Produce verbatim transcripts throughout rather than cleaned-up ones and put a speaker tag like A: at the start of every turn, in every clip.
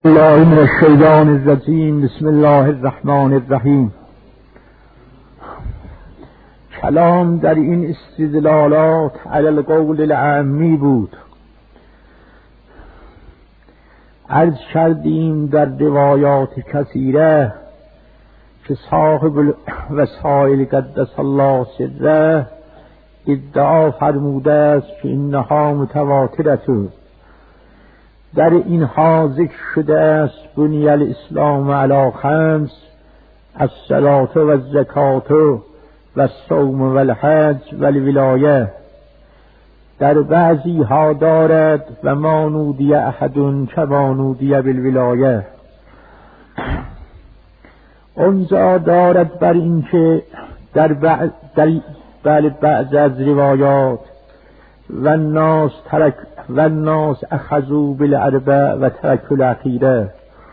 A: الله من الشیطان الرجیم. بسم الله الرحمن الرحیم. کلام در این استدلالات علی القول العامی بود. عرض کردیم در روایات کثیره که صاحب وسائل قدس الله سره ادعا فرموده است که اینها متواترة. در اینها ذکر شده است بنی الاسلام علی خمس: الصلاة و الزکات و الصوم و الحج و الولایه. در بعضی ها دارد و ما نودی احد کما نودی بالولایه. اونجا دارد بر این که در بعض در بعض از روایات و الناس ترک و الناس اخذوا بالاربع و ترکوا الاخیره.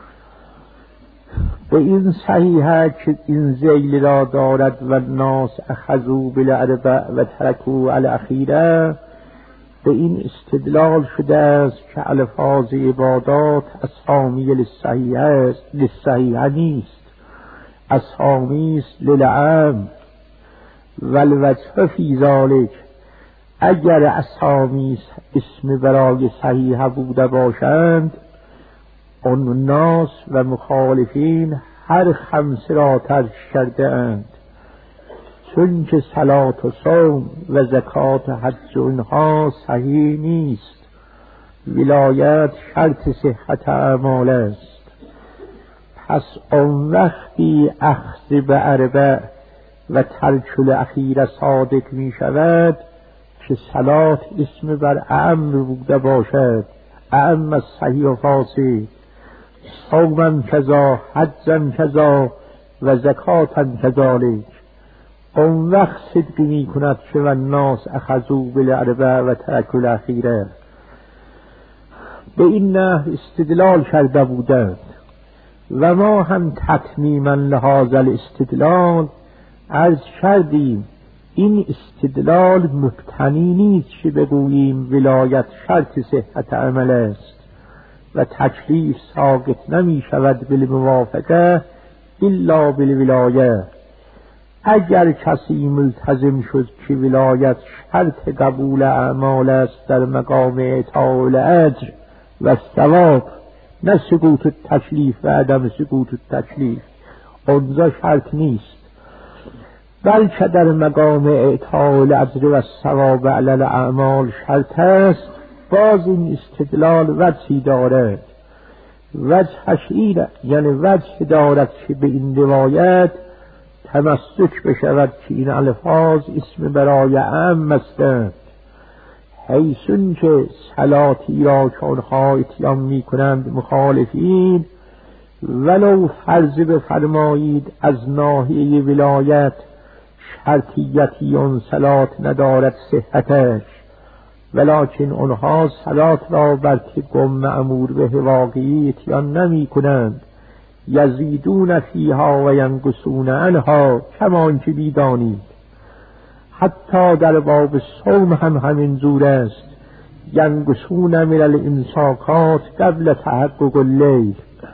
A: به این صحیحه که این ذیل را دارد و الناس اخذوا بالاربع و ترکوا الاخیره. به این استدلال شده است که الفاظ عبادات اسامی للصحیحه است، للصحیحه نیست، اسامی است للعام. والوجه فی ذلک، اگر اسامی اسم برای صحیحه بوده باشند، اون ناس و مخالفین هر خمسه را ترک کرده اند، چون که صلات و صوم و زکات و حج اونها صحیح نیست. ولایت شرط صحت اعمال است. پس اون وقتی اخذ به اربع و ترک الاخیر صادق می شود که صلات اسم بر اعم بوده باشد، اعم از صحیح و فاسد، صومم کذا، حجم کذا و زکاتم کذالک. اون وقت صدق می کند که و الناس اخذوا بالاربع و ترکوا الاخیره. به این نحو استدلال کرده بودند و ما هم تتمیما لهذا الاستدلال عرض کردیم این استدلال مبتنی نیست که بگوییم ولایت شرط صحت عمل است و تکلیف ساقط نمی شود بالموافقه الا بالولایه. اگر کسی ملتزم شد که ولایت شرط قبول اعمال است در مقام اعطاء الاجر و ثواب، نه سقوط التکلیف و عدم سقوط التکلیف، اونجا شرط نیست، بلکه در مقام اعطاء الاجر و ثواب علی الاعمال شرط است. باز این استدلال وجهی دارد، وجهش اینه، یعنی وجه دارد که به این روایت تمسک بشود که این الفاظ اسم برای اعم هستند، حیثون که صلاتی را که آنها اتیان می کنند مخالفین، ولو فرض بفرمایید از ناحیه ولایت شرطیتی اون صلات ندارد صحتش، ولکن آنها صلات را بر طبق مأمور به واقعی اتیان نمی کنند، یزیدون فیها و ینقصون عنها، کما که بیدانید. حتی در باب صوم هم همین جور است، ینقصون من الامساکات قبل تحقق اللیل.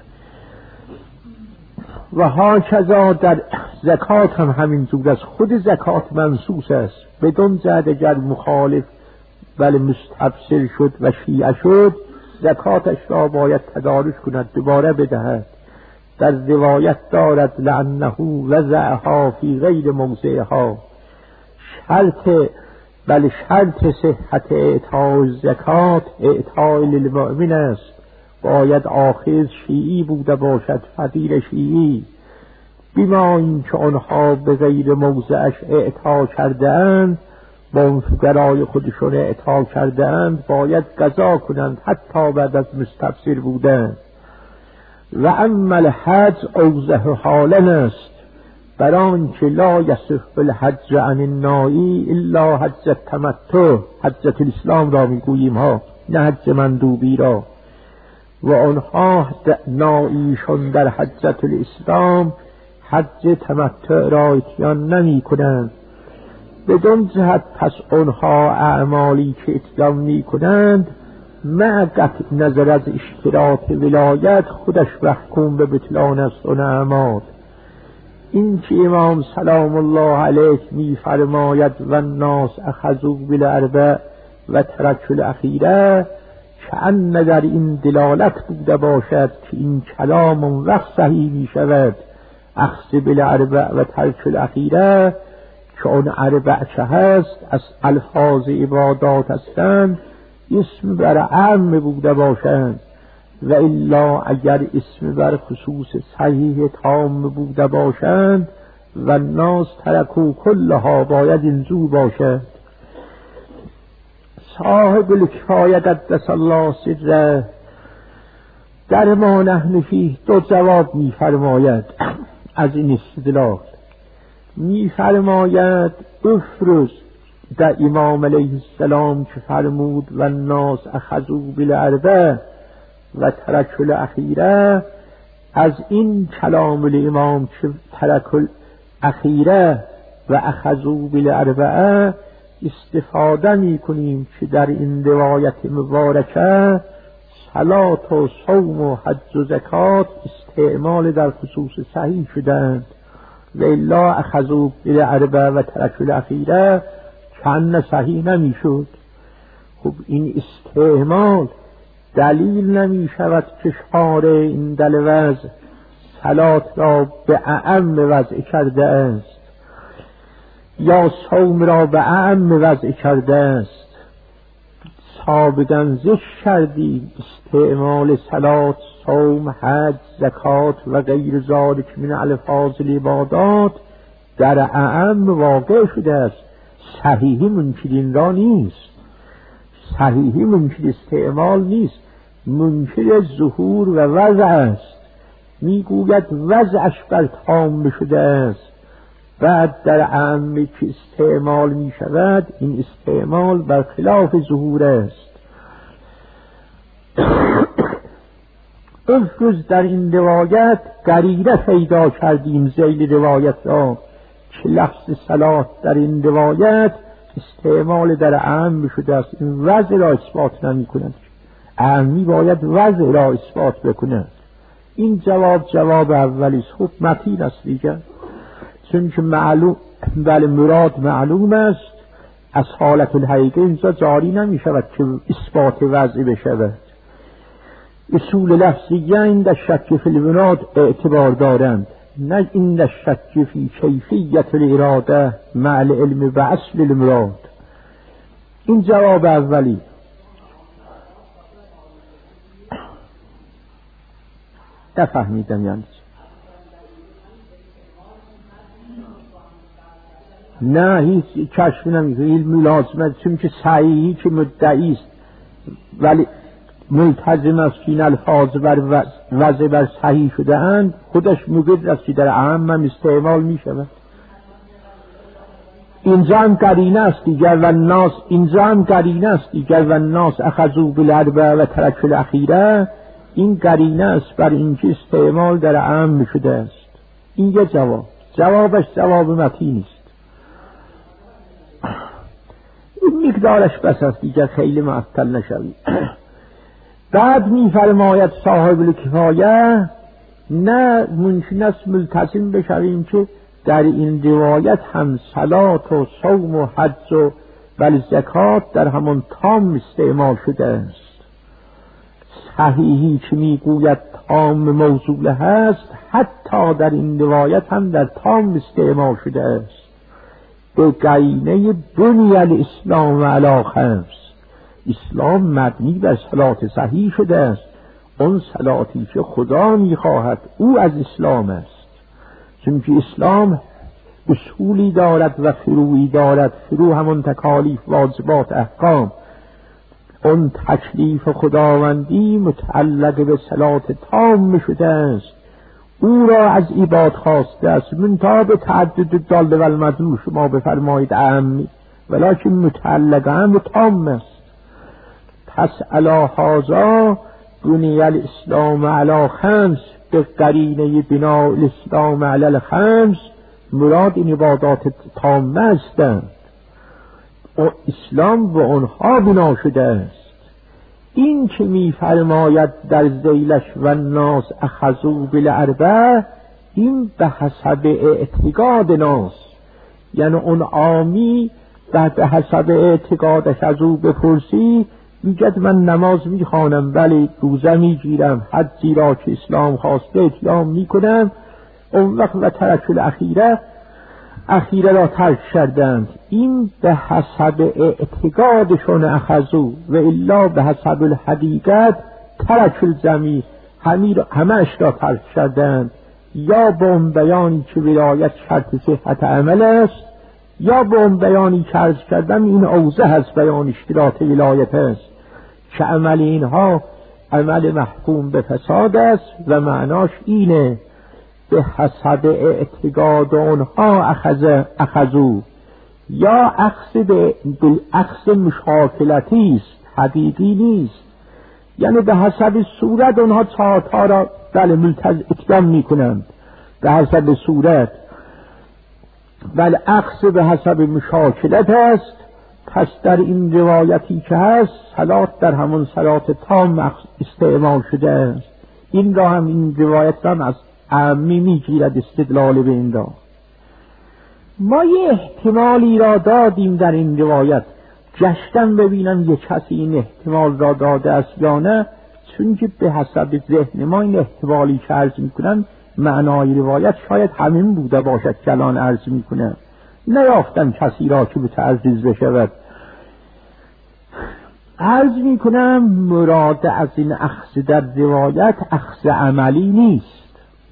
A: و هاکذا در زکات هم همین جور است. خود زکات منصوص است، بدون جهت اگر مخالف ولی مستبصر شد و شیعه شد، زکاتش را باید تدارک کند، دوباره بدهد. در روایت دارد لعنه وضعها فی غیر موضعها. شرط بل شرط صحت اعطاء زکات اعطاء للمؤمن است، باید آخذ شیعی بوده باشد، فقیر شیعی. بما این که آنها به غیر موضعش اعطا کرده اند، با فقرای خودشون اعطا کرده اند، باید قضا کنند حتی بعد از مستبصر بودن. و اما الحج اوضح حالا است، بران که لا یصح الحج عن النائی الا حج التمتع، حجت الاسلام را میگوییم ها، نه حج مندوبی را. و آنها نائیشون در حجت الاسلام حج تمتع را اتیان نمی کنند. بدون جهت پس آنها اعمالی که اتیان می کنند مع قطع نظر از اشتراط ولایت خودش محکوم به بطلان است و نعمات. این که امام سلام الله علیه می فرماید و الناس اخذوا بالاربع و ترکوا الاخیره، چند در این دلالت بوده باشد که این کلام اون وقت صحیح می شود اخذ بالاربع و ترک الاخیره، که اون اربع چه هست از الفاظ عبادات هستند اسم بر عام بوده باشند، و الا اگر اسم بر خصوص صحیح تام بوده باشند و الناس ترکو کلها باید این زو باشد. صاحب الکفایه قدس الله سره در ما نحن فیه دو جواب می فرماید از این استدلال. می فرماید افرز در امام علیه السلام که فرمود و الناس اخذوا بالاربع و ترکوا الاخیره، از این کلام الامام که ترکوا الاخیره و اخذوا بالاربع استفاده می کنیم که در این روایت مبارکه صلات و صوم و حج و زکات استعمال در خصوص صحیح شدند و الا اخذوا بالاربع و ترکوا الاخیره چند صحیح نمی شد. خب این استعمال دلیل نمی شود که شارع این دل وضع صلات را به اعم وضع کرده است یا صوم را به اعم وضع کرده است. سابقا ذکر کردیم استعمال صلات، صوم، حج، زکات و غیر ذالک من الفاظ العبادات در اعم واقع شده است. صحیحی منکر این را نیست، صحیحی منکر استعمال نیست، منکر ظهور و وضع است. میگوید وضعش بر تام شده است، بعد در اعمی که استعمال می شود این استعمال بر خلاف ظهور است. افروز در این روایت قرینه پیدا کردیم ذیل روایت را که لفظ صلات در این روایت استعمال در اعم شده است. این وضع را اثبات نمی کند، اعمی باید وضع را اثبات بکند. این جواب جواب اولی است. خب متین است دیگر، چون که معلوم بل مراد معلوم است از حالت الحقیقه اینجا جاری نمی شود که اثبات وضعی بشود. اصول لفظیه این در شک فی البناد اعتبار دارند، نه این در شک فی کیفیت الاراده مع العلم و اصل المراد. این جواب اولی. نفهمیدم یعنی نه هیچ کشف نمیکنه، علم لازمه، چون که صحیحی که مدعی است ولی ملتزم است که این الفاظ بر وضع بر صحیح شده اند خودش مقر است که در اعم هم استعمال می شود. اینجا هم قرینه است دیگر و الناس، اینجا هم قرینه است دیگر و الناس اخذوا بالاربع و ترکوا الاخیره، این قرینه است بر اینکه استعمال در اعم شده است. این یه جواب، جوابش جواب متین است. این مقدارش بس است دیگر، خیلی معطل نشوید. بعد می فرماید صاحب الکفایه نه ممکن است ملتزم بشویم که در این روایت هم صلات و صوم و حج و بل زکات در همان تام استعمال شده است. صحیحی که می گوید تام موصول هست حتی در این روایت هم در تام استعمال شده است. به قرینه بنی الاسلام علی خمس، اسلام مبنی بر صلات صحیح شده است. اون صلاتی که خدا میخواهد او از اسلام است، چون که اسلام اصولی دارد و فروعی دارد. فرو همون تکالیف، واجبات، احکام. اون تکلیف خداوندی متعلق به صلات تام شده است، او را از عباد خواسته است. منتها به تعدد دال و المدلول شما بفرمایید اعمی، ولیکن متعلق هم تام است. پس علی هذا بنی الاسلام علی خمس، به قرینه بنا الاسلام علی الخمس مراد این عبادات تامه هستند. اسلام به آنها بنا شده است. این که می‌فرماید در ذیلش و ناس اخذوا بالاربع، این به حسب اعتقاد ناس، یعنی اون عامی به حسب اعتقادش از او بپرسی میگه من نماز میخوانم ولی روزه میگیرم، حجی را که اسلام خواسته اتیام میکنم، اون وقت و ترک الاخیره اخیره را ترک کردند. این به حسب اعتقادشون اخذو و الا به حسب الحقیقت ترک الجمیع، همه‌اش را ترک کردند، یا با اون بیانی که ولایت شرط صحت عمل است، یا با اون بیانی که عرض کردم این اوضح از بیان اشتراط ولایت است که عمل اینها عمل محکوم به فساد است و معناش اینه به حسب اعتقاد اونها اخذ اخذو، یا اخذ به اخذ مشاکلتی است، حقیقی نیست، یعنی به حسب صورت اونها چهارتا را بله ملتزم اتیام میکنند به حسب صورت، بل اخذ به حسب مشاکلت است. پس در این روایتی که هست صلات در همون صلات تام استعمال شده است. این را هم این روایت هم از عمی میگیرد استدلال به این را. ما یه احتمالی را دادیم در این روایت، گشتم ببینم یه کسی این احتمال را داده است یا نه، چون که به حسب ذهن ما این احتمالی که عرض میکنم معنای روایت شاید همین بوده باشد که الان عرض میکنم، نیافتم کسی را که به تعزیز بشود. عرض میکنم مراد از این اخذ در روایت اخذ عملی نیست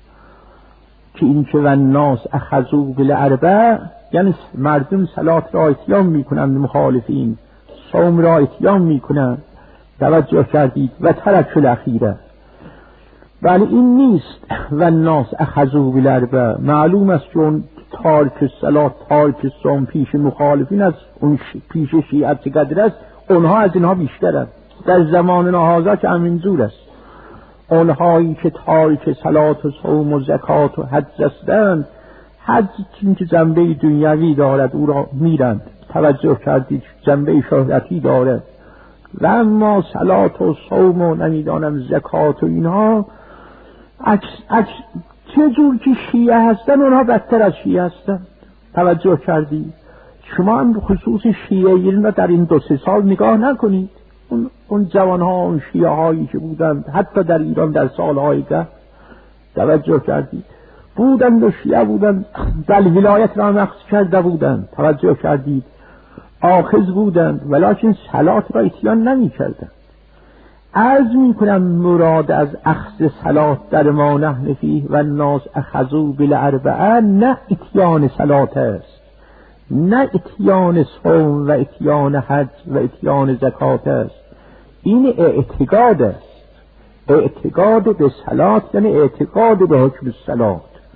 A: که این که و ناس اخذوا بالاربع، یعنی مردم صلات را اتیام میکنند، مخالفین صوم را اتیام میکنند، توجه کردید، و ترک الاخیره، ولی این نیست و ناس اخذوا بالاربع. معلوم است که اون تارک صلات تارک صوم پیش مخالفین از اون پیش شیعت چقدر است، اونها از اینها بیشترند. در زمان هذا که همین جور است، اونهایی که تارک صلات و صوم و زکات و حج هستند، حج چون که جنبه دنیوی دارد او را میرند، توجه کردید، جنبه شهرتی دارد، و اما صلات و صوم و نمیدانم زکات و اینها عکس عکس چه جور که شیعه هستن اونها بدتر از شیعه هستن. توجه کردید؟ شما هم خصوص شیعه ایران در این دو سه سال نگاه نکنید، اون اون جوانها اون شیعه هایی که بودند حتی در ایران در سالهای ده، توجه کردید، بودند و شیعه بودند، بل ولایت را مخص کرده بودند، توجه کردید، آخذ بودند، ولیکن صلات را اتیان نمی کردند. عرض می کنم مراد از اخذ صلات در ما نحن فیه و الناس اخذوا بالاربعه نه اتیان صلات است، نه اتیان صوم و اتیان حج و اتیان زکات است، این اعتقاد است. اعتقاد به صلات یعنی اعتقاد به حکم صلات.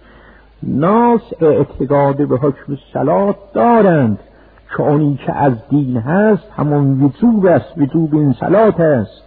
A: ناس اعتقاد به حکم صلات دارند که اونی که از دین هست همون وجوب است، وجوب این صلات است.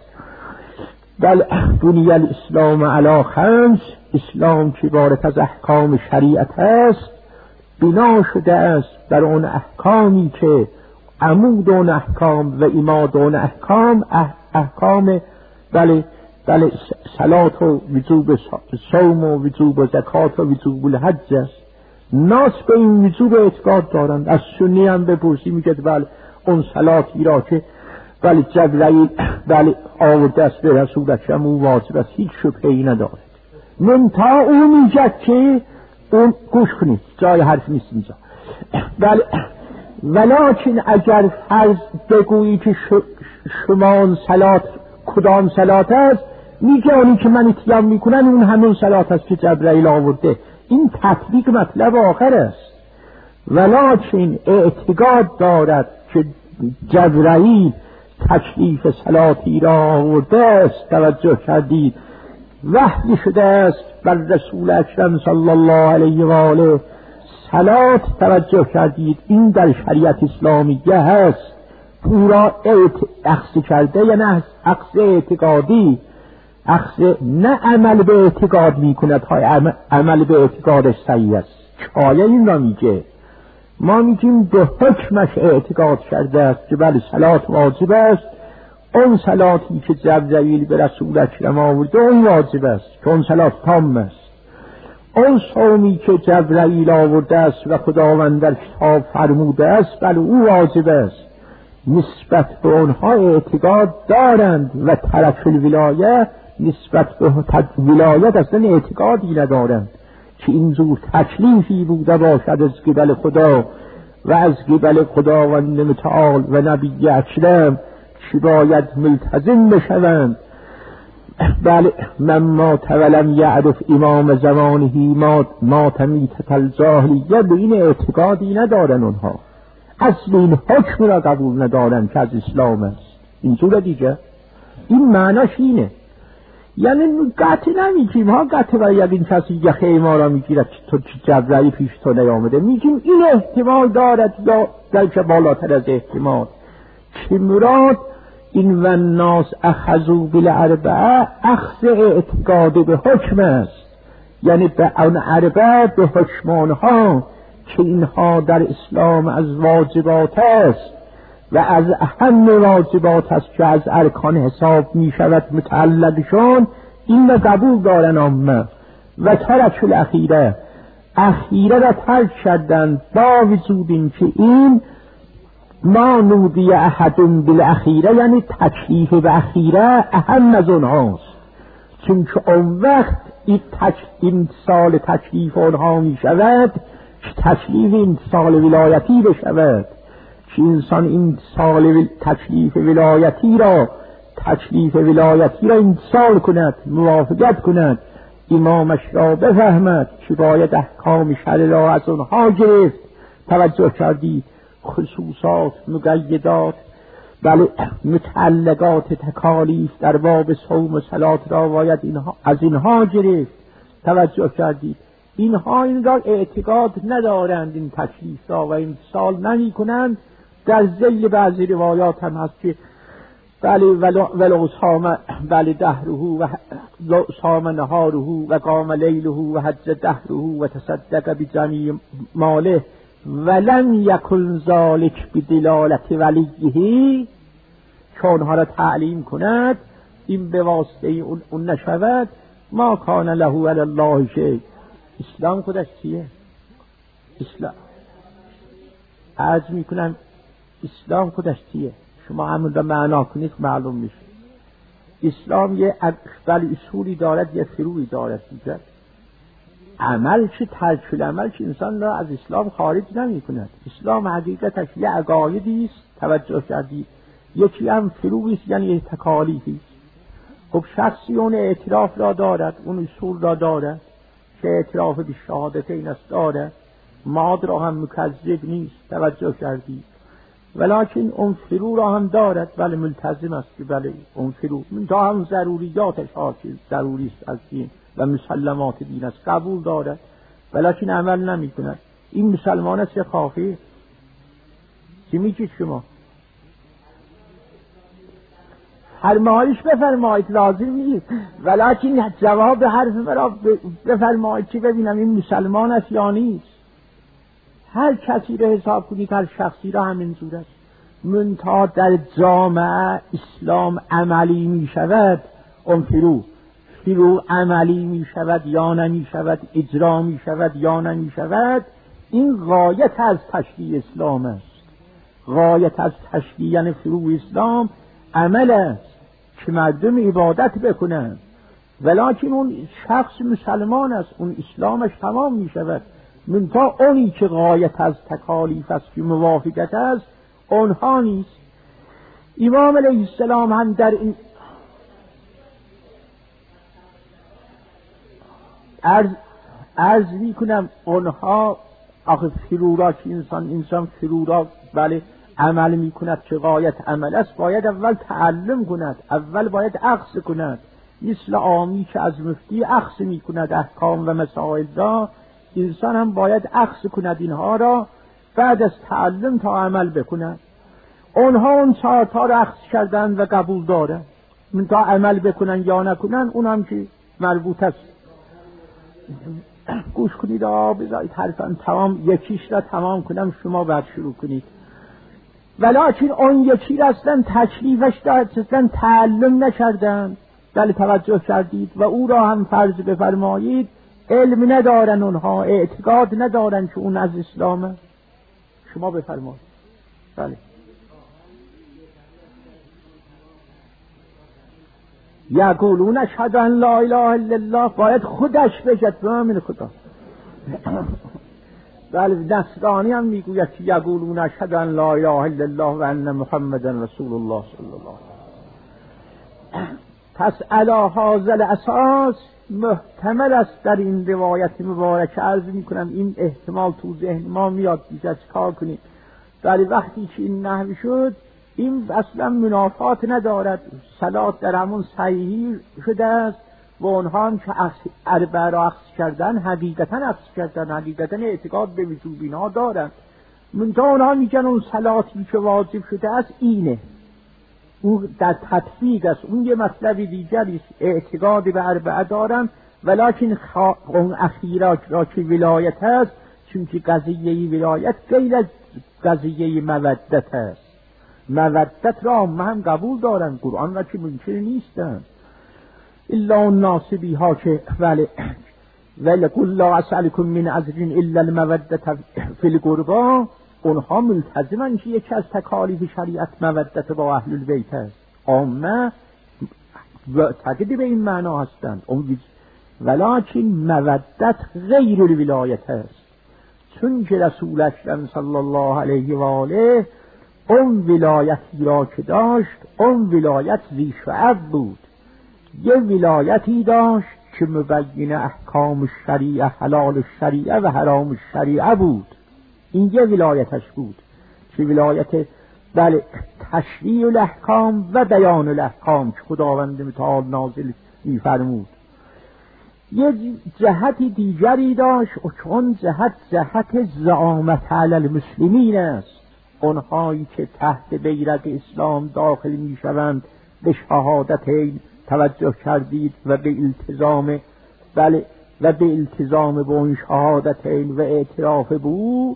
A: بل بنی الاسلام علی خمس، اسلام که عبارت از احکام شریعت است، بنا شده است بر اون احکامی که عمود اون احکام و عماد اون احکام احکام بله بله صلات و وجوب صوم و وجوب زکات و وجوب الحج است. ناس به این وجوب اعتقاد دارند. از سنی هم بپرسی میگه بله اون صلاتی را که بله جبرئیل بله آورده است به رسول اکرم او واجب است، هیچ شبهه‌ای ندارد. منتها او میگه که اون گوش کنید، جای حرف نیست اینجا. بله ولیکن اگر فرض بگویی که شما صلات کدام صلات است، میگه اونی که من اتیام میکنن اون همون صلات است که جبرئیل آورده. این تطبیق مطلب آخر است. ولیکن اعتقاد دارد که جبرئیل تکلیف صلاتی را آورده است، توجه کردید، وحی شده است بر رسول اکرم صلی الله علیه و آله. صلات توجه کردید این در شریعت اسلامیه هست، پورا اخذ کرده یا نه اخذ اعتقادی، اخذ نه عمل به اعتقاد میکند های عمل به اعتقادش صحیح است. آیه این را میگه، ما میگیم به حکمش اعتقاد کرده است که بله صلات واجب است، اون صلاتی که جبرئیل به رسول اکرم آورده اون واجب است که اون صلات تام است. اون صومی که جبرئیل آورده است و خداوند در کتاب فرموده است بله او واجب است. نسبت به اونها اعتقاد دارند و طرف الولایه نسبت به ولایت اصلا اعتقادی ندارند که این زور تکلیفی بوده باشد از قبل خدا و از قبل خداوند متعال و نبی اکرم که باید ملتزم بشوند. بله من ما ولم یعرف امام زمانهی ما ما تمیتت الجاهلیه، به این اعتقادی ندارن اونها، اصل این حکم را قبول ندارن که از اسلام است. اینطور دیگه این معناش اینه، یعنی قطع نمیگیم ها قطع باید این کسی یخه ما را میگیرد تو جبرئیل پیش تو نیامده، میگیم این احتمال دارد یا در که بالاتر از احتمال که مراد این و الناس اخذوا بالاربعه اخذ اعتقاد به حکم است، یعنی به اون اربعه به حکمانها که اینها در اسلام از واجبات است و از اهم واجبات است که از ارکان حساب می شود متعلقشون، این را قبول دارن عامه و ترک الاخیره اخیره را ترک کردن با وجود این که این ما نودی احد بالاخیره یعنی تکلیف به اخیره اهم از اونهاست، چون که اون وقت این, تک این سال تکلیف اونها می شود که تکلیف این سال ولایتی بشود، که انسان این سال تکلیف ولایتی را تکلیف ولایتی را انسان کند، موافقت کند، امامش را بفهمد که باید احکام شرع را از اونها گرفت. توجه کردی خصوصات مقیدات بله متعلقات تکالیف در باب صوم و صلات را باید اینها از اینها گرفت. توجه کردید اینها این را اعتقاد ندارند، این تکلیف را و این سال نمی کنند. در ذیل بعضی روایات هم هست که بله ولو صام بله دهره و صام نهاره و قام لیله و حج دهره و تصدق بجمیع ماله ولم یکن ذالک بدلالت ولیه، که اونها را تعلیم کند این به واسطه اون, اون نشود. ما کان له علی الله شیء. اسلام خودش چیه؟ اسلام عرض میکنم اسلام خودش چیه؟ شما همون را معنا کنید معلوم میشه. اسلام یه بله اصولی دارد، یه فروعی دارد دیگر. عمل چه ترک العمل چه انسان را از اسلام خارج نمی کند. اسلام حقیقتش یه عقایدی است، توجه کردید، یکی هم فروعی است یعنی تکالیفی است. خب شخصی اون اعتراف را دارد، اون اصول را دارد که اعتراف به شهادتین است دارد، ماد را هم مکذب نیست، توجه کردید، ولیکن اون فروع را هم دارد، بله ملتزم است که بله اون فروع تا هم ضروریاتش ها که ضروری است از دین و مسلمات دین است قبول دارد، ولیکن عمل نمی کند. این مسلمان است یا کافر؟ چی میگید شما؟ فرمایش بفرمایید، لازم نیست، ولیکن جواب حرف مرا بفرمایید که ببینم این مسلمان است یا نیست. هر کسی را حساب کنید، هر شخصی را همین جور است. منتها در جامعه اسلام عملی می شود، اون فروع فروع عملی می شود یا نمی شود، اجرا می شود یا نمی شود، این غایت از تشریع اسلام است. غایت از تشریع یعنی فروع اسلام عمل است که مردم عبادت بکنند، ولیکن اون شخص مسلمان است، اون اسلامش تمام می شود. منتها اونی که غایت از تکالیف است که موافقت است اونها نیست. امام علیه السلام هم در این عرض, عرض می کنم اونها آخه فرورا که انسان انسان فرورا بله عمل می کند که غایت عمل است، باید اول تعلم کند، اول باید اخذ کند، مثل عامی که از مفتی اخذ می کند احکام و مسائل را، انسان هم باید اخذ کند اینها را، بعد از تعلم تا عمل بکند. اونها اون چهار تا را اخذ کردن و قبول دارن، من تا عمل بکنن یا نکنن اون هم که مربوط است. گوش کنید آه بذارید حرفم تمام یکیش را تمام کنم شما بعد شروع کنید. ولکن اون یکی را اصلا تکلیفش داد، اصلا تعلم نکردند. بله توجه کردید و او را هم فرض بفرمایید علم ندارن، اونها اعتقاد ندارن که اون از اسلامه. شما بفرمایید. بله یقولون اشهد ان لا اله الا الله، باید خودش بگه به من خدا. بله نصرانی هم میگوید که یقولون اشهد ان لا اله الا الله و ان محمدا رسول الله صلی الله علیه و پس علی هذا الاساس محتمل است در این روایت مبارک عرض میکنم این احتمال تو ذهن ما میاد دیگه کار کنیم. ولی وقتی که این نحوی شد این اصلا منافات ندارد، صلات در همون صحیحی شده است و اونها هم که اربعه را اخذ کردن حقیقتا اخذ کردن، حقیقتا اعتقاد به وجوب اینا دارند. منتها اونها میگن اون صلاتی که واجب شده است اینه، اون در تطبیق است، اون یه مطلب دیگری است. اعتقاد به اربعه دارن ولکن خا... اون اخیرا را که ولایت است، چون که قضیه ولایت غیر از قضیه مودت است. مودت را هم قبول دارن، قرآن را که منکر نیستن. الا الناصبی ها که ولی ولی قل لا اسألكم من اجر الا المودت فی القربا، اونها ملتزمن که یکی از تکالیف شریعت مودت با اهل البیت است. عامه معتقد به این معنا هستند، ولکن مودت غیر الولایت است. چون که رسول اکرم صلی الله علیه و آله اون ولایتی را که داشت، اون ولایت ذی شعب بود. یه ولایتی داشت که مبین احکام الشریعه، حلال الشریعه و حرام الشریعه بود. این یه ولایتش بود که ولایت بله تشریع الاحکام و بیان الاحکام که خداوند متعال نازل می‌فرمود. یه جهت دیگری داشت و چون جهت جهت زعامت علی المسلمین است، اونهایی که تحت بیرق اسلام داخل میشوند به شهادتین توجه کردید و به التزام بله و به التزام به اون شهادتین و اعتراف به او،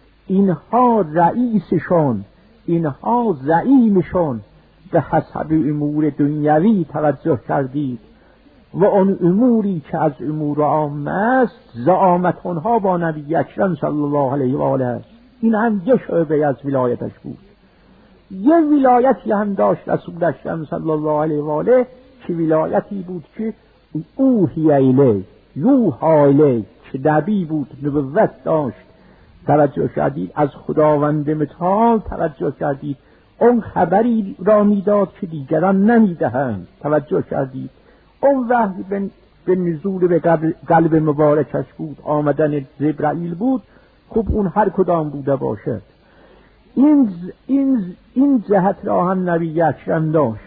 A: اینها رئیسشون، اینها زعیمشون به حسب امور دنیوی توجه کردید و اون اموری که از امور عامه است زعامت اونها با نبی اکرم صلی الله علیه و آله است. این هم یه شعبه از ولایتش بود. یه ولایتی هم داشت رسول اکرم صلی الله علیه و آله که ولایتی بود که اوحی الیه یوحی الیه، که نبی بود، نبوت داشت. توجه کردید از خداوند متعال، توجه کردید اون خبری را میداد که دیگران نمیدهند. توجه کردید اون وحی به نزول به قلب مبارکش بود، آمدن جبرائیل بود. خب اون هر کدام بوده باشد، این این این جهت را هم نبی اکرم داشت.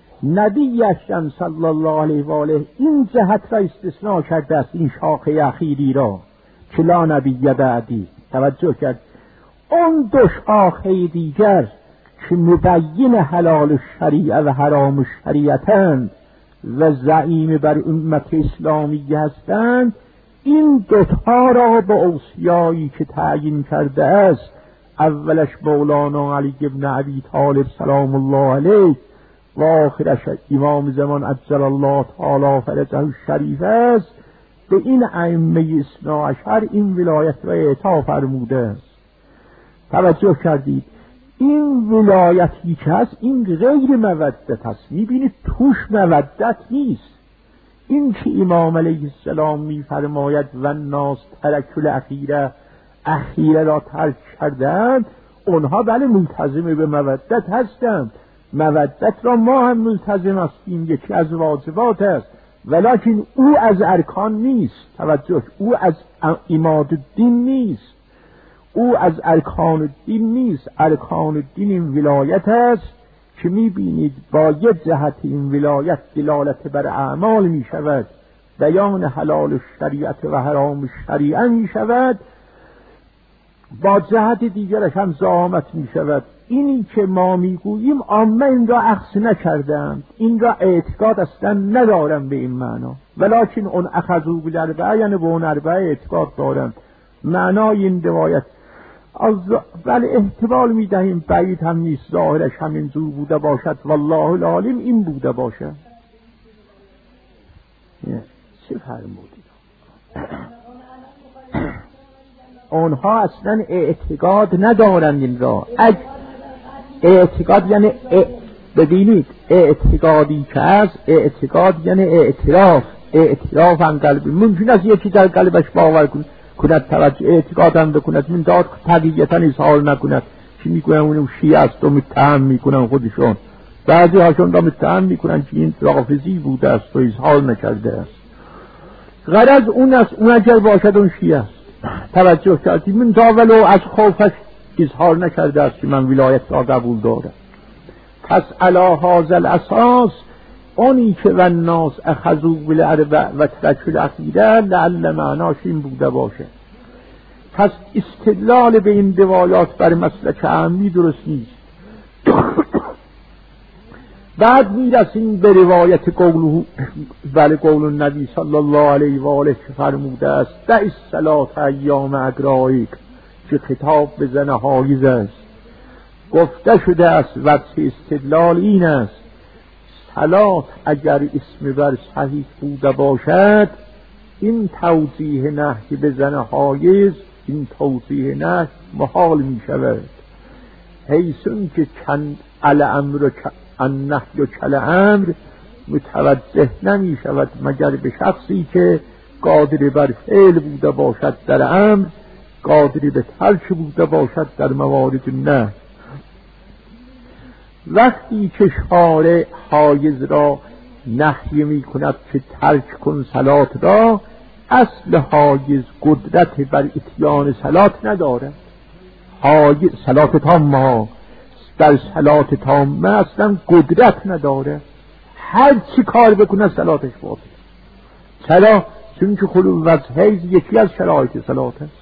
A: نبی اکرم صلی الله علیه و آله این جهت را استثناء کرده است، این شاخه اخیری را که لا نبی بعدی. توجه کرد اون دو شاخه دیگر که مبین حلال الشریعه و حرام الشریعتند و زعیم بر امت اسلامی هستند، این دوتا را به اوصیایی که تعیین کرده است، اولش مولانا علی ابن ابی طالب سلام الله علیه و آخرش امام زمان عجل الله تعالی فرجه الشریف است، به این ائمه اثنا عشر این ولایت را اعطا فرموده است. توجه کردید این ولایتی که هست این غیر مودت است. میبینید توش مودت نیست. این که امام علیه السلام میفرماید و الناس ترکوا الاخیره، اخیره را ترک کردند، اونها بله ملتزم به مودت هستند. مودت را ما هم ملتزم هستیم، یکی از واجبات است، ولکن او از ارکان نیست. توجه، او از عماد الدین نیست، او از ارکان الدین نیست. ارکان الدین این ولایت است که میبینید با یک جهت این ولایت دلالت بر اعمال میشود، بیان حلال شریعت و حرام شریعه میشود، با جهت دیگرش هم زعامت میشود. اینی که ما میگوییم عامه این را اخذ نکردند، این را اعتقاد اصلا ندارم به این معنا، ولکن اون اخذو بالاربعه یعنی به اون اربعه اعتقاد دارند. معنای این روایت از بله احتمال میدهیم بعید هم نیست ظاهرش همین جور بوده باشد، والله العالم این بوده باشد. چه فرمودید؟ اونها اصلا اعتقاد ندارند این را. اعتقاد یعنی ا... ببینید اعتقادی که هست، اعتقاد یعنی اعتراف. اعتراف هم قلبی ممکن است یکی در قلبش باور کند، توجه اعتقاد هم بکند، من داد طبیعتا اظهار نکند. چی میکنن اونم شیعه است و متهم میکنن خودشون، بعضی هاشون را متهم میکنن که این رافضی بوده است و اظهار نکرده است. غرض اون است، اون اگر باشد اون شیعه است. توجه کردی؟ من تا ولو از خوفش اظهار نکرده است که من ولایت را قبول دارم. پس علی هذا الاساس اونی که و الناس اخذوا بالاربع و ترکوا الاخیره لعل معناش این بوده باشه. پس استدلال به این روایات بر مسلک عامی درست نیست. بعد میرسیم به روایت قوله بله قول النبی صلی الله علیه و آله که فرموده است دع الصلاة ایام اگرایک، که خطاب به زن حایض است. گفته شده است وجه استدلال این است صلات اگر اسم بر صحیح بوده باشد، این توضیح نهی به زن حایض، این توضیح نهی محال می شود، حیثون که چند الامر و النهی و کل امر متوجه نمی شود مگر به شخصی که قادر بر فعل بوده باشد در امر، قادر به ترک بوده باشد در موارد نه. وقتی که شارع حایض را نهی می کند که ترک کن صلات را، اصل حایض قدرت بر اتیان صلات ندارد. حایض صلات تامه در صلات تامه اصلا قدرت نداره، هر چی کار بکنه صلاتش باطل. چرا؟ چون که خلو وجهیز یکی از شرایط صلات است.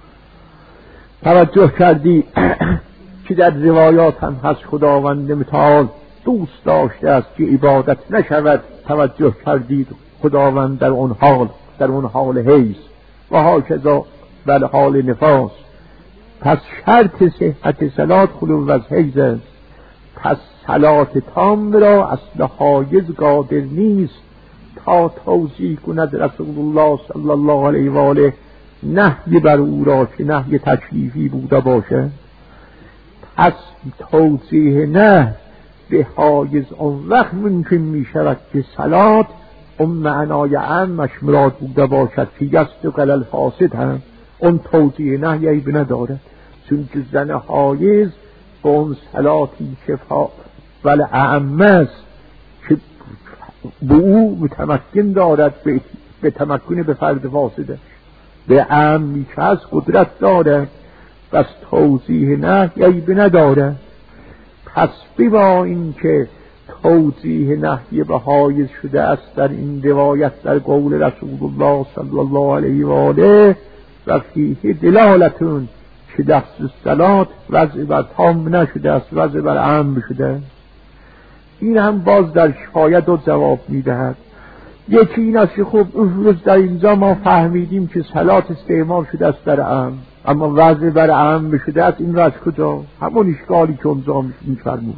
A: توجه کردی که در روایات هم هست خداوند متعال دوست داشته است که عبادت نشود. توجه کردید خداوند در اون حال در اون حال حیض و هاکذا در حال نفاس. پس شرط صحت صلات خلو وجهیز است. پس صلات تام را اصل حایض قادر نیست تا توضیح کند رسول الله صلی الله علیه و آله نهی بر او را که نهی تکلیفی بوده باشه. پس توضیح نه به حایض اون وقت ممکن می شود که صلات اون معنای عامش مراد بوده باشد که یست و قلل فاسد هم اون توضیح نه عیب ندارد، چون که زن حایض به اون صلاتی که ولی اعم است که به او متمکن دارد به, به تمکن به فرد فاسدش به اعمی که از قدرت دارد، بس توضیح نه عیب ندارد. پس ببا این که توضیح نهی به حایض شده است در این روایت در قول رسول الله صلی الله علیه و آله و فیه دلالتون که دست صلات وضع بر تام نشده است، وضع بر عام شده. این هم باز در شاید و جواب میدهد. یکی این است که خب روز در اینجا ما فهمیدیم که صلات استعمال شده است در عام، اما وضع بر عام شده است. این را از کجا؟ همون اشکالی که اونجا میفرمود.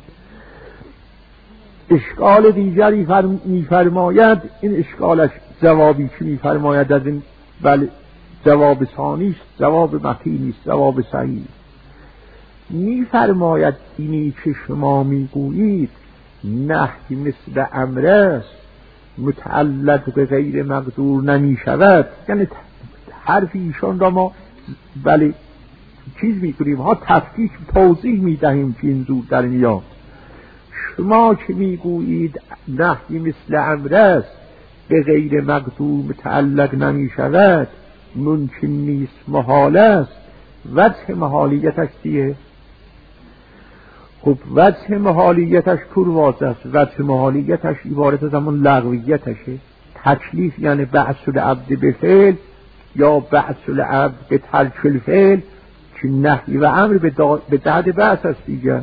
A: اشکال دیگری میفرماید، این اشکالش جوابی که میفرماید از این بله جواب ثانیست، جواب متینیست، جواب صحیح. میفرماید اینی که شما میگویید نهی مثل امر است، متعلق به غیر مقدور نمی شود، یعنی حرف ایشان را ما بله چیز میکنیم ها تفکیک توضیح میدهیم که این زود در میاد. شما که میگویید نهی مثل امر است به غیر مقدور متعلق نمی شود، ممکن نیست، محال است. وجه محالیتش چیه؟ خب وجه محالیتش پر واضح است. وجه محالیتش عبارت از همون لغویتشه. تکلیف یعنی بعث العبد به فعل یا بعث العبد به ترک الفعل، که نهی و امر به دهد بعث است دیگه.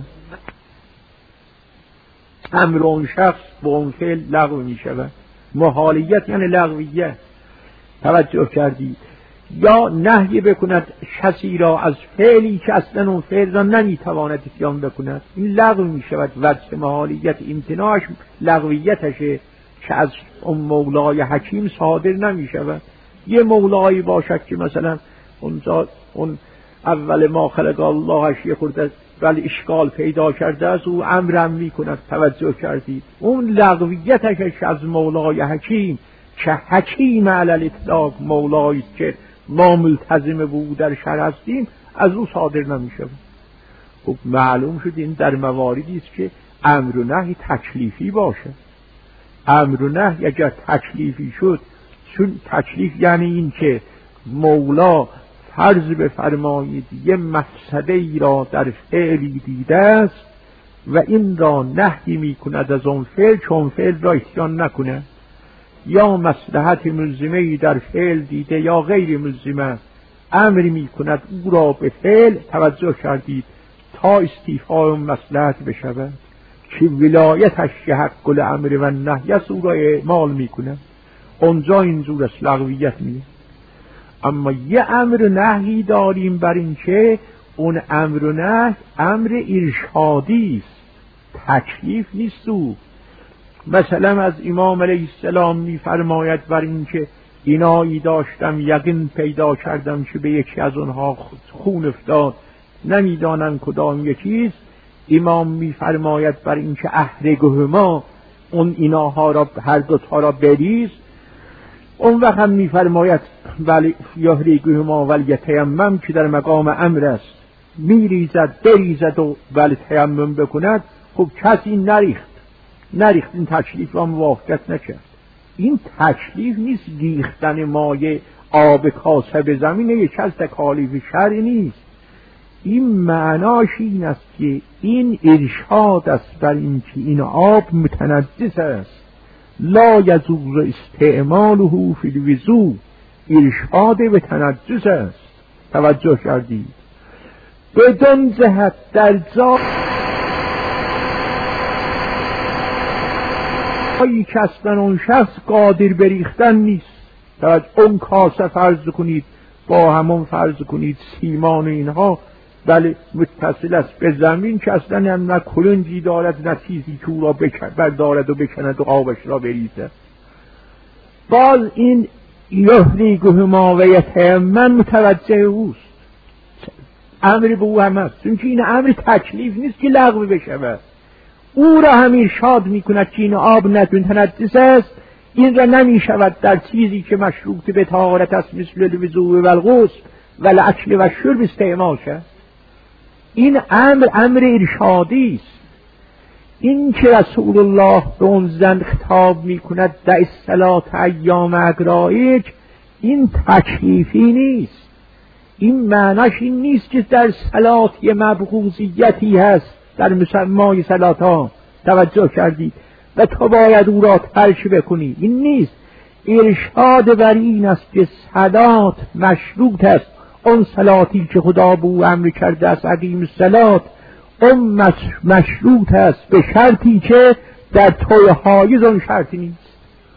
A: امر اون شخص با اون فعل لغو می شود. محالیت یعنی لغویت. توجه کردید یا نهی بکند کسی را از فعلی که اصلا اون فعل را نمیتواند اتیان بکند، این لغو میشود. وجه محالیت امتناعش لغویتشه که از اون مولای حکیم صادر نمیشود. یه مولایی باشد که مثلا اونجا اون اول ما خلق اللهش یه خورده ولی اشکال پیدا کرده از او امرم میکند، توجه کردید؟ اون لغویتش از مولای حکیم که حکیم علی الاطلاق مولایی که ما ملتزم بود در شرع هستیم از او صادر نمیشه. خب معلوم شد این در مواردی است که امر و نهی تکلیفی باشه. امر و نهی اگر تکلیفی شد، چون تکلیف یعنی این که مولا فرض بفرمایید یه مفسده ای را در فعلی دیده است و این را نهی میکند از اون فعل چون فعل را اتیان نکنه، یا مصلحت ملزمه ای در فعل دیده یا غیر ملزمه امر میکند او را به فعل، توجه کردید، تا استیفای اون مصلحت بشود که ولایتش حق الامر و نهی است او را اعمال میکنه. اونجا اینجور است، لغویت میه. اما یه امر نهی داریم بر این که اون امر و نهی امر ارشادی است، تکلیف نیست. او مثلا از امام علیه السلام میفرماید بر این که اینایی داشتم یقین پیدا کردم که به یکی از اونها خون افتاد، نمیدانم کدام یکیست. امام میفرماید بر این که احرقهما، اون ایناها را هر دوتا را بریز. اون وقت هم میفرماید ولی یحرقهما ولی تیمم که در مقام امر است، میریزد بریزد و ولی تیمم بکند. خب کسی نریخت نریخت این تکلیف را موافقت نکرد. این تکلیف نیست، ریختن مایه آب کاسه به زمین یک از تکالیف شرعی نیست. این معناش این است که این ارشاد است بر این که این آب متنجس است، لا یجوز استعماله فی الوضوء، ارشاد به تنجس است. توجه کردید؟ بدون جهت در جا هایی که اصلا اون شخص قادر بریختن نیست. توجه، اون کاسه فرض کنید با همون فرض کنید سیمان اینها بله متصل است به زمین که اصلا هم نه کلنجی دارد نه چیزی که او را بردارد و بکند و آبش را بریزد. باز این یحرقهما و یتیمم متوجه اوست، امر به او هم است، چون که این امر تکلیف نیست که لغو بشود. او را هم ارشاد میکند که این آب متنجس است، این را نمیشود در چیزی که مشروط به طهارت است مثل الوضوء و الغسل و الاکل و الشرب استعمال شد. این امر امر ارشادی است. این که رسول الله به اون زن خطاب میکند دع الصلاة ایام اقرایک، این تکلیفی نیست. این معناش این نیست که در صلات یه مبغوضیتی هست در مسمای صلات ها، توجه کردید، و تو باید او را ترک بکنی. این نیست. ارشاد بر این است که صلات مشروط است، اون صلاتی که خدا به او امر کرده است اقیم الصلات، اون مشروط است به شرطی که در توی حایز اون شرطی نیست.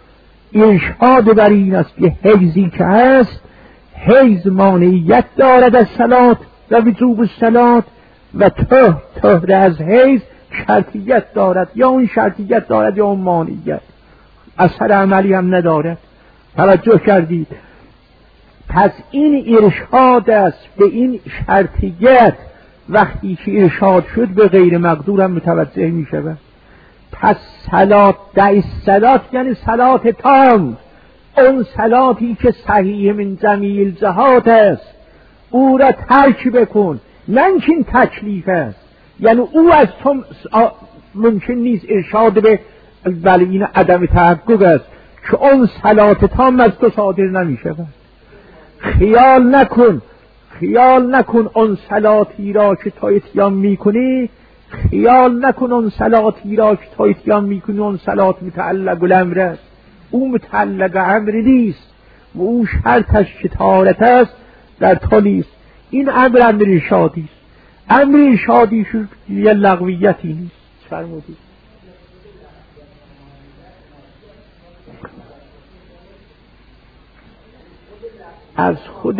A: ارشاد بر این است که حیزی که هست، حیز مانعیت دارد از صلات و وجوب الصلات، و طهر طهر از حیز شرطیت دارد، یا اون شرطیت دارد یا اون مانعیت، اثر عملی هم ندارد. توجه کردید؟ پس این ارشاد است به این شرطیت. وقتی که ارشاد شد به غیر مقدور هم متوجه می شود. پس صلات دع الصلاة یعنی صلات تام، اون صلاتی که صحیح من جمیع الجهات است، او را ترک بکن. نه اینکه تکلیف است، یعنی او از تو ممکن نیست ارشاد به ولی این عدم تحقق است که اون صلات تام از تو صادر نمی شود. خیال نکن خیال نکن اون صلاتی را که تو اتیان میکنی، خیال نکن اون صلاتی را که تو اتیان میکنی اون صلات متعلق الامر است. او متعلق امر نیست و او شرطش که طهارت است در تو نیست. این امر امر ارشادی است. امر ارشادی شد یه لغویتی نیست. فرمودید از خود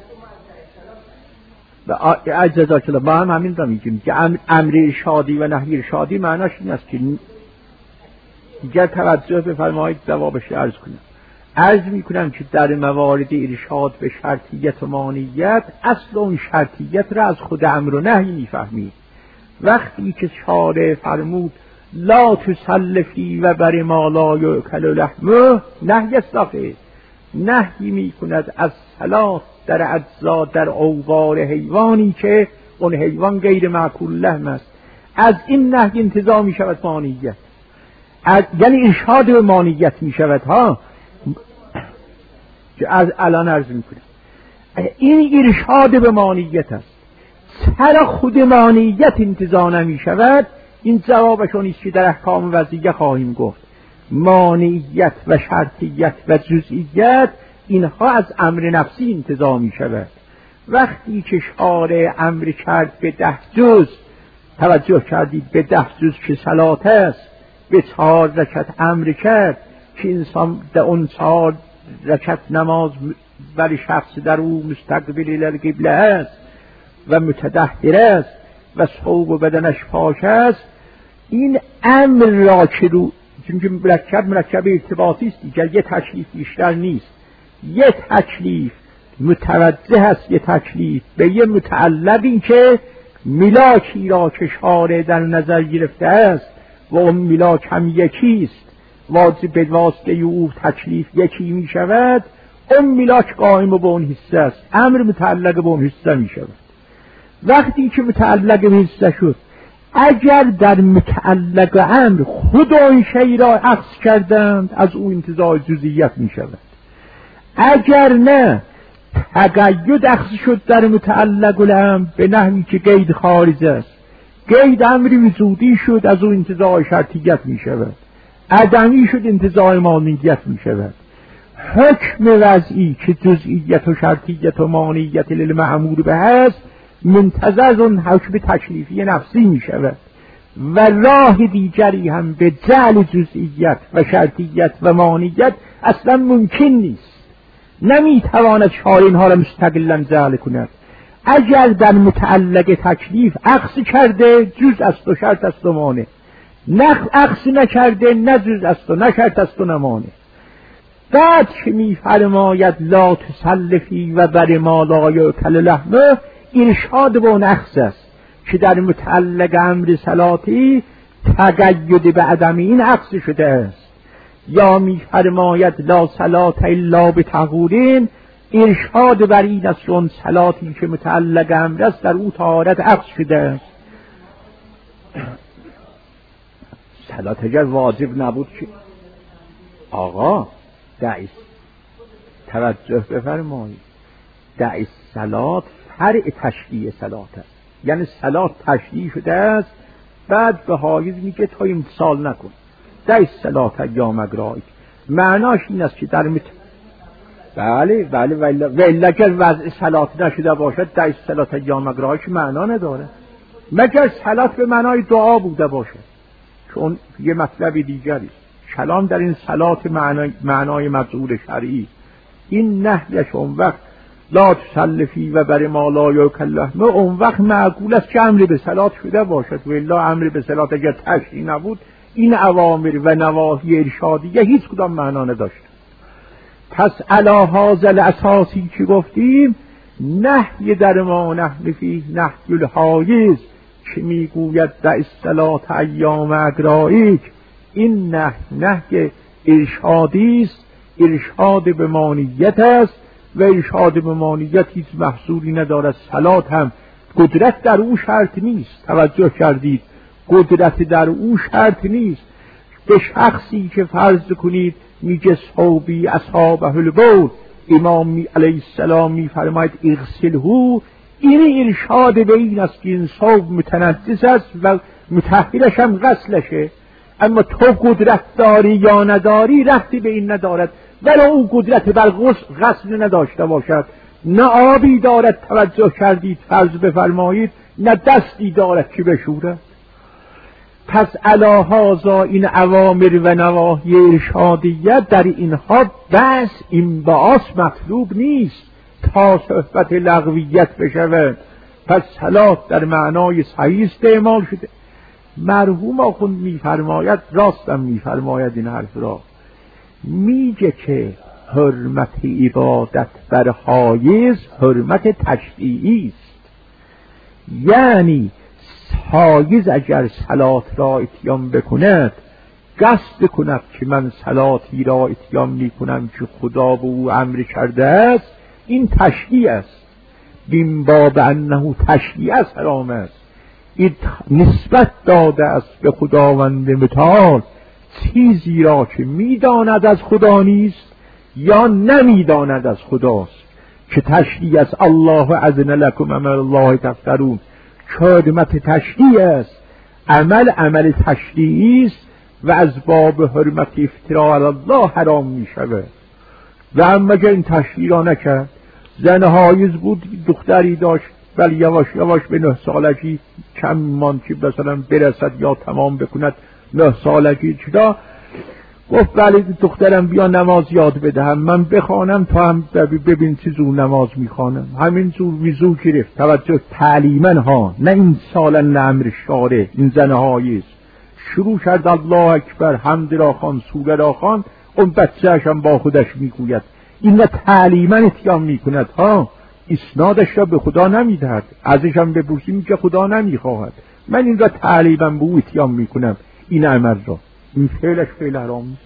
A: اجزا شده با هم همین را میگیم که امر ارشادی و نهی ارشادی معناش این است که دیگر توجه بفرمایید جوابش عرض کنم. عرض میکنم که در موارد ارشاد به شرطیت و مانیت اصل اون شرطیت را از خود امر و نهی میفهمید. وقتی که شارع فرمود لا تسلفی و بر ما لا یؤکل لحمه، نهی است آخه، نهی میکند از صلات در اجزا در اوبار حیوانی که اون حیوان غیر مأکول لحم است. از این نهی انتزاع می شود مانیت، یعنی ارشاد به مانیت می شود ها. از الان عرض می کنم این ارشاد به مانیت است. چرا خود مانیت انتزاع نمی شود؟ این جوابش نیست که در احکام وضعیه خواهیم گفت. مانیت و شرطیت و جزئیت اینها از امر نفسی انتزاع می شود. وقتی که شارع امر کرد به ده جز، توجه کردید به ده جز که صلات است، به چهار رکعت امر کرد که انسان در اون چهار رکعت نماز برای شخص در او مستقبل القبله است و متدهر است و ثوب بدنش پاک است، این امر را که رو چون مرکب مرکب ارتباطی است دیگر، یه تکلیف بیشتر نیست. یه تکلیف متوجه است، یه تکلیف به یه متعلقی که ملاکی را که شارع در نظر گرفته است و اون ملاک هم یکیست، واجب به واسطه او تکلیف یکی می شود، اون ملاک قائم به اون حصه است، امر متعلق به اون حصه می شود. وقتی که متعلق به حصه شد، اگر در متعلق امر خود اون شی را عکس کردند، از او انتزاع جزئیت می شود. اگر نه تقید عکس شد در متعلق الامر به نحوی که قید خارج است، قید امری وجودی شد، از او انتزاع شرطیت می شود. عدمی شد، انتزاع مانیت می شود. حکم وضعی که جزئیت و شرطیت و مانیت للمأمور به هست، منتظر اون حکم تکلیفی نفسی می شود و راه دیگری هم به جعل جزئیت و شرطیت و مانیت اصلا ممکن نیست. نمی تواند شارع اینها را مستقلا جعل کند. اگر در متعلق تکلیف عکس کرده، جز است و شرط است و مانع، نه عکس نکرده، نه جز است و نه شرط است و نه مانع. بعد که می فرماید لا تسلفی و بر ما لا یؤکل لحمه، ارشاد به اون عکس است که در متعلق امر صلاتی تقید به عدم این عکس شده است. یا می فرماید لا صلات الا بطهورین، ارشاد بر این است اون صلاتی که متعلق امر است در او طهارت عکس شده است. صلات اگر واجب نبود که آقا دعی توجه بفرمایید، دعی صلات فرع تشریع صلات است، یعنی صلات تشریع شده است، بعد به حایز میگه تو امتثال نکن. دعی صلات ایام اگرایک معناش این است که در مت... بله بله ولی اگر وضع صلات نشده باشد دعی صلات ایام اگرایک معنا نداره، مگر صلات به معنای دعا بوده باشد، چون یه مطلب دیگری کلام در این صلات معنای, معنای مبذول شرعی. این نهیش اون وقت لا تسلفی و بر ما لا یؤکل لحمه، اون وقت معقول است که امر به صلات شده باشد، و الا امر به صلات اگر تشریع نبود این اوامر و نواهی ارشادیه هیچ کدام معنا نداشت. پس علی هذا الاساسی که گفتیم نهی در ما نحن فیه نهی الحایز که میگوید دع الصلاة ایام اگرایک، این نه نهی ارشادی است، ارشاد به مانیت است و ارشاد به مانیت هیچ محصولی ندارد. صلات هم قدرت در او شرط نیست، توجه کردید، قدرت در او شرط نیست. به شخصی که فرض کنید میگه صحابی اصحابه البول، امام علیه السلام میفرماید اغسلهو، این ارشاد به این است که این صحب متنجس است و مطهرش هم غسلشه، اما تو قدرت داری یا نداری رفتی به این ندارد. ولی او قدرت بر غسل نداشته باشد، نه آبی دارد، توجه کردید، فرض بفرمایید، نه دستی دارد که بشورد. پس علی هذا این اوامر و نواهی ارشادیت در اینها بس انبعاث مطلوب نیست تا صحبت لغویت بشود. پس صلات در معنای صحیح استعمال شده. مرحوم آخوند میفرماید، راستم میفرماید این حرف را، میگه که حرمت عبادت بر حایز حرمت تشریعی است. یعنی حایز اگر صلات را اتیان بکند، قصد کند که من صلاتی را اتیان میکنم که خدا به او امر کرده است، این تشریع است. بین باب انه تشریع است، حرام است. این نسبت داده است به خداوند متعال چیزی را که میداند از خدا نیست یا نمیداند از خداست، که تشریع است. الله اذن لکم عمل الله تفترون، حرمت تشریع است. عمل عمل تشریعی است و از باب حرمت افتراء علی الله حرام می شود. و اما که این تشریع را نکرد، زن حایض بود، دختری داشت، ولی یواش یواش به نه سالگی کم مان که مثلا برسد یا تمام بکند نه سالگی چرا گفت ولی دخترم بیا نماز یاد بدهم، من بخوانم تا هم ببین چه زور نماز میخوانم. همین زور ویزو گرفت. توجه، تعلیمن ها، نه این سالن امر شاره. این زن حایض شروع کرد الله اکبر، حمد را خوان، سوره را خوان، اون بچه‌اش هم با خودش میگوید. این را تعلیمن اتیان میکند ها، اسنادش را به خدا نمیدهد. ازش هم بپرسیم که خدا نمیخواهد. من این را تعلیمن به او اتیان میکنم، این عمل را. این فعلش فعل حرام نیست.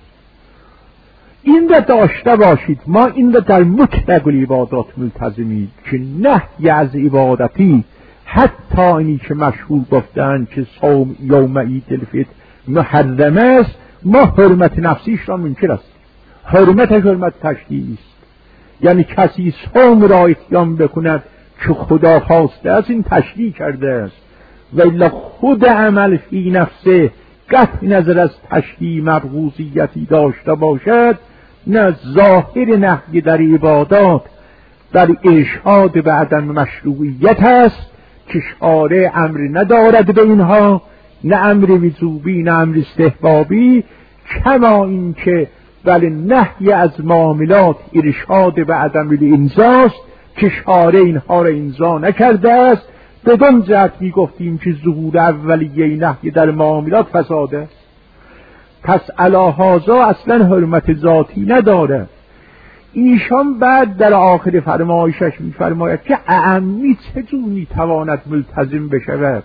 A: این را داشته باشید. ما این را در مطلق العبادات ملتزمید که نهی از عبادتی، حتی اینی که مشهور گفتن که صوم یوم عید الفطر محرم است، ما حرمت نفسیش را منکر است. حرمت حرمت تشریعی است. یعنی کسی صوم را اتیان بکند که خدا خواسته است، این تشریع کرده است. و الا خود عمل فی نفسه قطع نظر از تشریع مبغوضیتی داشته باشد، نه ظاهر نهی در عبادات در ارشاد به عدم مشروعیت است که شارع امر ندارد به اینها، نه امر وجوبی نه امر استحبابی. کما این که ولی نهی از معاملات ارشاد به عدم الانزاست که شارع اینها را انزا نکرده است. بدون جهت می گفتیم که ظهور اولیه نهی در معاملات فساد است. پس علی هذا اصلا حرمت ذاتی نداره. ایشان بعد در آخر فرمایشش می فرماید که اعمی چجور می تواند ملتزم بشود؟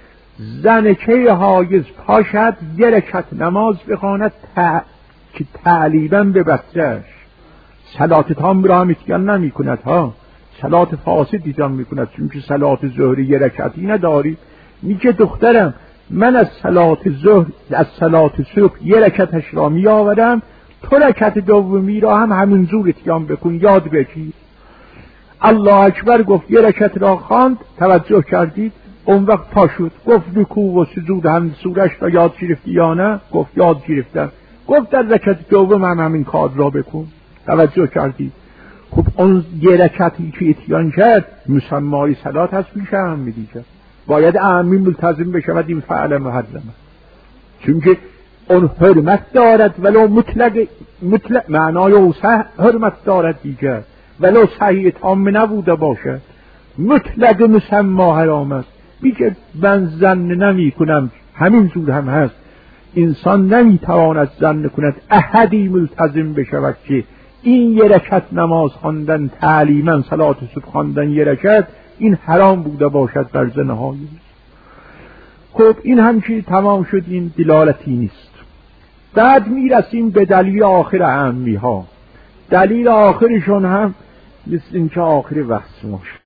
A: زنکه حایض پاشد یه رکعت نماز بخواند تا... که تعلیما به بچه‌اش صلات تام را هم اتیان نمی کند ها، صلات فاسد ایجان میکند، چون که صلات ظهر یه رکعتی نداری. میگه دخترم من از صلات ظهر از صلات صبح یه رکعتش را میآورم، تو رکعت دومی را هم همین زور اتیان بکن، یاد بگیر. الله اکبر گفت، یه رکعت را خواند، توجه کردید؟ اون وقت پا شد گفت رکوع و سجود هم سورش را یاد گرفتی یا نه؟ گفت یاد گرفتم. گفت در رکعت دوم هم همین کار را بکن. توجه کردید؟ خب اون یه رکعتی که اتیان کرد مسمای صلات هست، میشه هم میدیجه باید اعمی ملتزم بشود این فعل محرمه، چون که اون حرمت دارد ولو مطلق مطلق معنای اوسع حرمت دارد دیگه، ولو صحیح تام نبوده باشد مطلق مسما حرام است. میگه من ظن نمی کنم همین زور هم هست، انسان نمیتواند ظن کند احدی ملتزم بشود که این یه رکعت نماز خواندن تعلیما صلات صبح خواندن یه رکعت این حرام بوده باشد در زنهای. خب این هم که تمام شد، این دلالتی نیست. بعد میرسیم به دلیل آخر اعمی ها. دلیل آخرشون هم مثل این که آخر وقت ماش